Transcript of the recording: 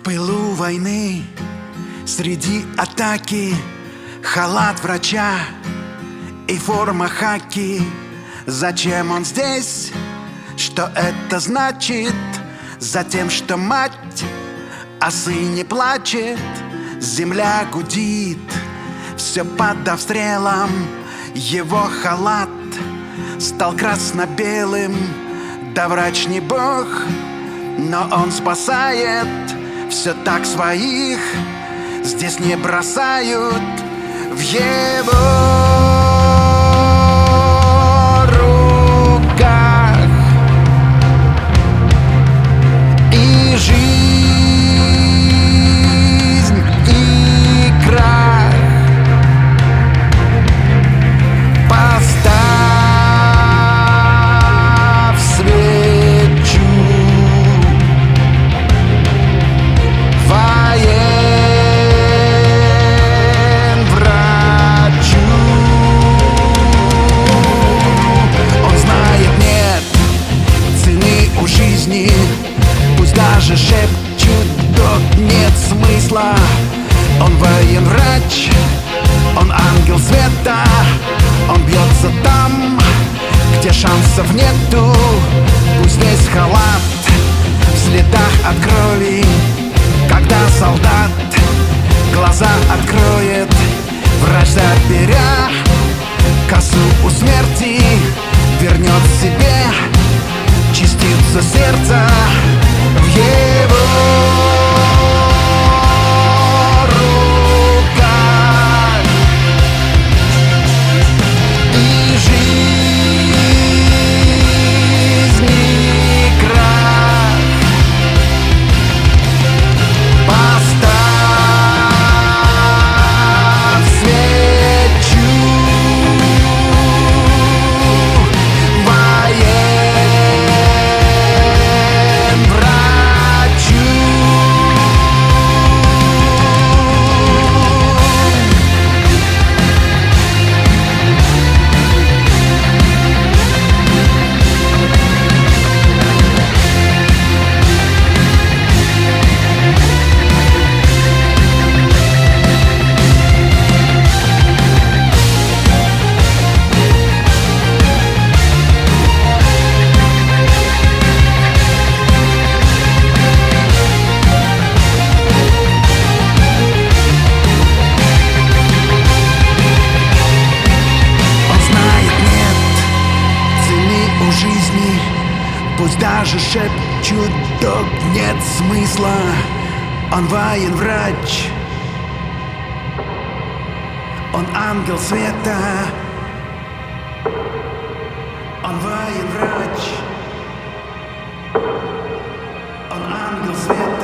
пылу войны, среди атаки, халат врача и форма хаки. Зачем он здесь? Что это значит? Затем, что мать о сыне плачет, земля гудит, все под обстрелом. Его халат стал красно-белым, да врач не бог, но он спасает. Все так своих здесь не бросают. В его руках и жизнь, и крах. Поставь свечу военврачу. Он знает, нет цены у жизни, пусть даже шепчут, тут нет смысла. Он военврач, он ангел света, он бьется там, где шансов нету. Пусть весь халат в следах от крови, когда солдат глаза откроет, врач заперя косу у смерти вернет себе частицу сердца. В его руках и жизнь, и крах. Поставь свечу военврачу. Пусть даже шепчут, тут нет смысла. Он военврач, он ангел света. Он военврач, он ангел света.